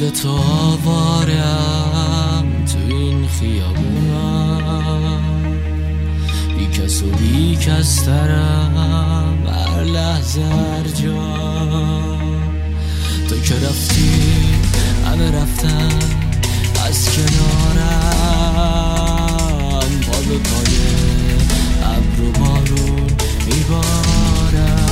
یاد تو آوارم تو این خیابونم، بی کس و بی کس ترم هر لحظه هر جا. تو که رفتی همه رفتن از کنارم، پا به پای ابر و بارون میبارم.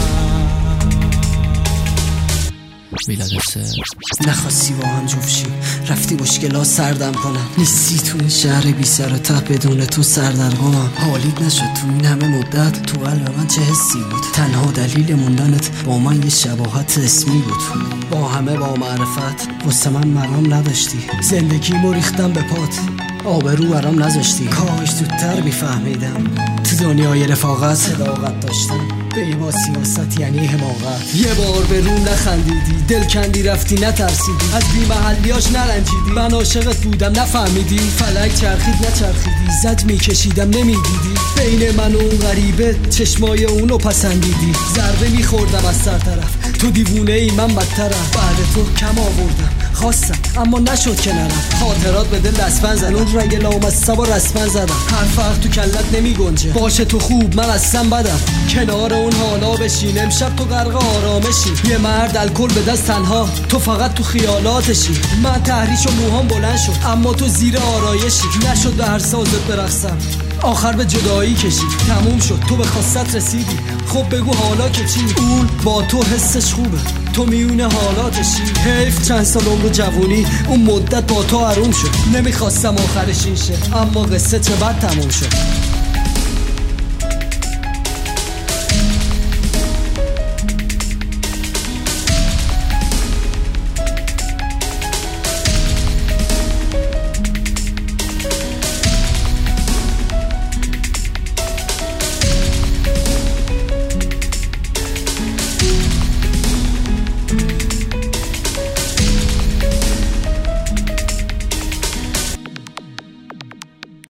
میلاد سر نخواستی با هم جفشی، رفتی مشکلات سردم کنم. نیستی تو این شهر بی سر و ته، بدون تو سردرگمم. حالیت نشد تو این همه مدت، تو قلب من چه حسی بود؟ تنها دلیل موندنت با من یه شباهت اسمی بود. با همه با معرفت واسه من مرام نداشتی، زندگیمو ریختم به پات، آبرو برام نذاشتی. کاش زودتر میفهمیدم تو دنیای رفاقت صداقت داشتم، به با سیاست یعنی حماقت. یه بار به روم نخندیدی، دل کندی رفتی نترسیدی، از بی محلیاش نرنجیدی. من عاشقت بودم نفهمیدی، فلک چرخید نچرخیدی، زج میکشیدم نمیدیدی. بین من و اون غریبه چشمای اونو پسندیدی. ضربه میخوردم از سر طرف، تو دیوونه ای من بدترم. بعد تو کم آوردم خواستم اما نشد که نرم. خاطرات به دل دستفن زدم، اون رنگ لامصب و رسمن زدم. هر فرق تو کلت نمی گنجه، باشه تو خوب من اصلا بدم. کنار اون حالا بشین، امشب تو غرق آرامشی. یه مرد الکل به دست تنها، تو فقط تو خیالاتشی. من تحریش و موهام بلند شد اما تو زیر آرایشی. نشد به هر سازت برقصم، آخر به جدایی کشید. تموم شد تو به خواستت رسیدی، خب بگو حالا که چی؟ اون با تو حسش خوبه، تو میونه حالاتشی. حیف چند سال عمر جوونی اون مدت با تو حروم شد. نمیخواستم آخرش این شه، اما قصه چه بد تموم شد.